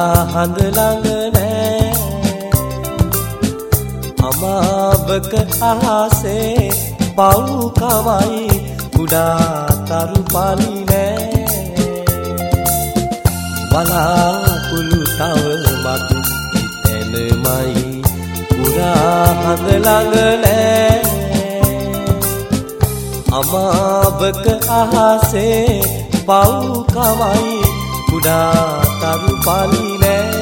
හඳ ළඟ නෑ අමාවක අහසේ පව්කමයි කුඩා තරු පාලි නෑ වලාකුළු තවමත් හිතෙනමයි පුරා හඳ ළඟ නෑ අමාවක අහසේ පව්කමයි කුඩා තරු පාලි නෑ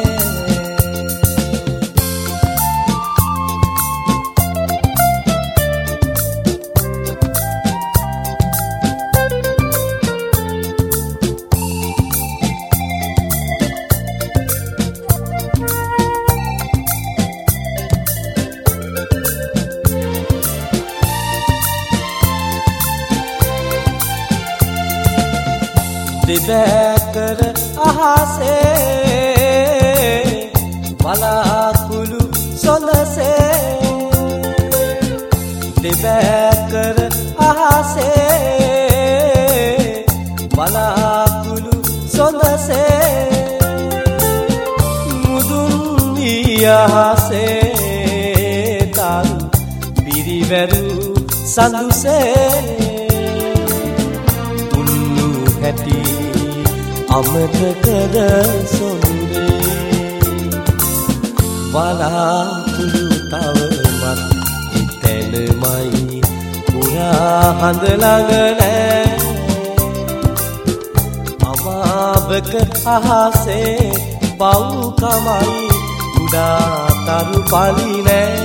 දෙබෑකර අහසේ වලාකුළු සොඳසේ දෙබෑකර අහසේ වලාකුළු සොඳසේ මුදුන් අහසේ තරු පිරිවැරු සඳුසේ හැටි අමතකද සොඳුරේ වලාකුළු තවමත් හිතෙනමයි පුරා හඳ ළඟ නෑ අමාවක අහසේ පව්කමයි කුඩා තරු පාලි නෑ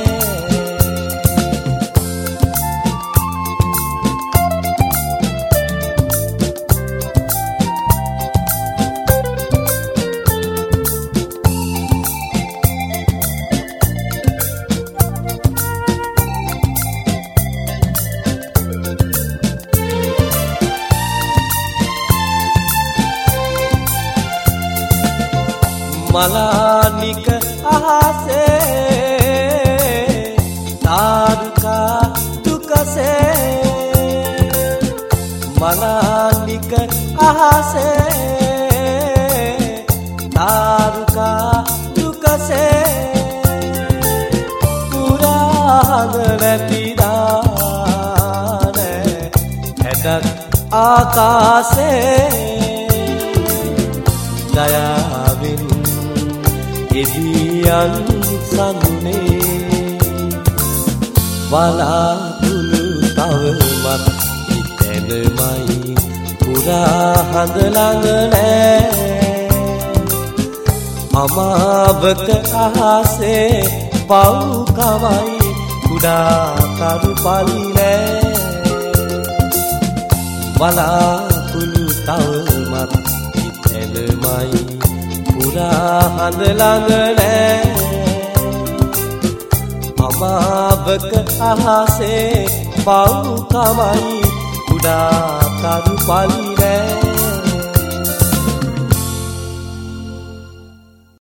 මලානික අහසේ තාරුකා දුකසේ මලානික අහසේ තාරුකා දුකසේ පුරාහඳ නැතිදානේ හැඩක් ආකාසේ දයාවෙන් එදියන් සඳුනේ වලාකුළු තවමත් හිතෙනමයි පුරා හඳ ළඟ නෑ අමාවක අහසේ පව්කමයි කුඩා තරු පාලි නෑ වලාකුළු තවමත් හිතෙනමයි පුරා හඳ ළඟ නෑ අමාවක අහසේ පව්කමයි කුඩා තරු පාලි නෑ